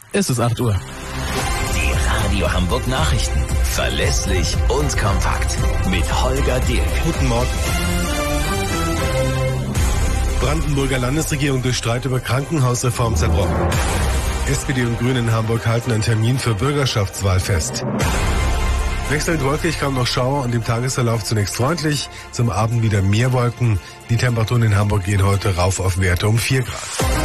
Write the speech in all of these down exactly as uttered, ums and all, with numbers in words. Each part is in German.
Es ist acht Uhr. Die Radio Hamburg Nachrichten. Verlässlich und kompakt. Mit Holger Dilk. Guten Morgen. Brandenburger Landesregierung durch Streit über Krankenhausreform zerbrochen. S P D und Grüne in Hamburg halten einen Termin für Bürgerschaftswahl fest. Wechselnd wolkig, kaum noch Schauer und im Tagesverlauf zunächst freundlich. Zum Abend wieder mehr Wolken. Die Temperaturen in Hamburg gehen heute rauf auf Werte um vier Grad.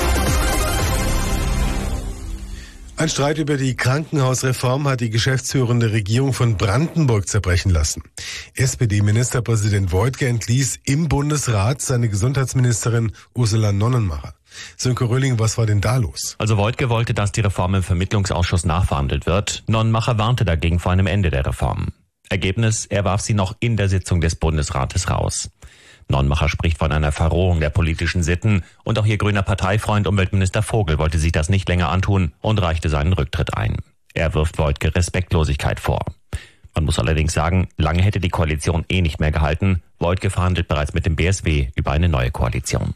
Ein Streit über die Krankenhausreform hat die geschäftsführende Regierung von Brandenburg zerbrechen lassen. S P D-Ministerpräsident Woidke entließ im Bundesrat seine Gesundheitsministerin Ursula Nonnenmacher. Sönke Röhling, was war denn da los? Also Woidke wollte, dass die Reform im Vermittlungsausschuss nachverhandelt wird. Nonnenmacher warnte dagegen vor einem Ende der Reform. Ergebnis, er warf sie noch in der Sitzung des Bundesrates raus. Nonnenmacher spricht von einer Verrohung der politischen Sitten und auch ihr grüner Parteifreund Umweltminister Vogel wollte sich das nicht länger antun und reichte seinen Rücktritt ein. Er wirft Woidke Respektlosigkeit vor. Man muss allerdings sagen, lange hätte die Koalition eh nicht mehr gehalten. Woidke verhandelt bereits mit dem B S W über eine neue Koalition.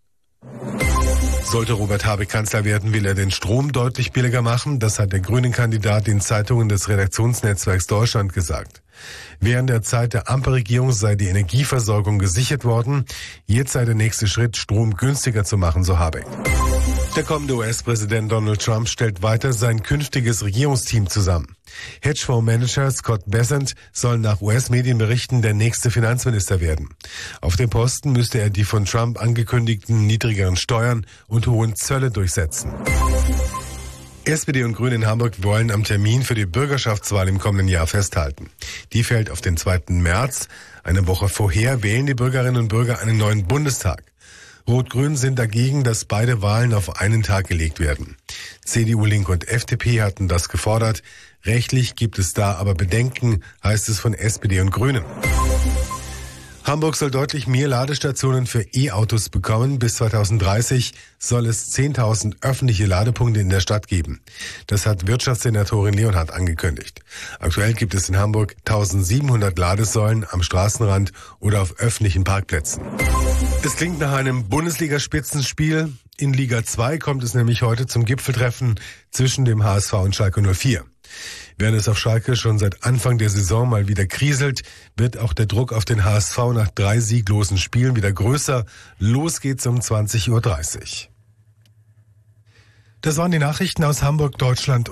Sollte Robert Habeck Kanzler werden, will er den Strom deutlich billiger machen. Das hat der Grünen-Kandidat den Zeitungen des Redaktionsnetzwerks Deutschland gesagt. Während der Zeit der Ampelregierung sei die Energieversorgung gesichert worden. Jetzt sei der nächste Schritt, Strom günstiger zu machen, so Habeck. Der kommende U S-Präsident Donald Trump stellt weiter sein künftiges Regierungsteam zusammen. Hedgefondsmanager Scott Bessent soll nach U S-Medienberichten der nächste Finanzminister werden. Auf dem Posten müsste er die von Trump angekündigten niedrigeren Steuern und hohen Zölle durchsetzen. S P D und Grüne in Hamburg wollen am Termin für die Bürgerschaftswahl im kommenden Jahr festhalten. Die fällt auf den zweiten März. Eine Woche vorher wählen die Bürgerinnen und Bürger einen neuen Bundestag. Rot-Grün sind dagegen, dass beide Wahlen auf einen Tag gelegt werden. C D U, Linke und F D P hatten das gefordert. Rechtlich gibt es da aber Bedenken, heißt es von S P D und Grünen. Hamburg soll deutlich mehr Ladestationen für E-Autos bekommen. Bis zweitausenddreißig soll es zehntausend öffentliche Ladepunkte in der Stadt geben. Das hat Wirtschaftssenatorin Leonhardt angekündigt. Aktuell gibt es in Hamburg eintausendsiebenhundert Ladesäulen am Straßenrand oder auf öffentlichen Parkplätzen. Es klingt nach einem Bundesligaspitzenspiel. In Liga zwei kommt es nämlich heute zum Gipfeltreffen zwischen dem H S V und Schalke null vier. Während es auf Schalke schon seit Anfang der Saison mal wieder kriselt, wird auch der Druck auf den H S V nach drei sieglosen Spielen wieder größer. Los geht's um zwanzig Uhr dreißig. Das waren die Nachrichten aus Hamburg, Deutschland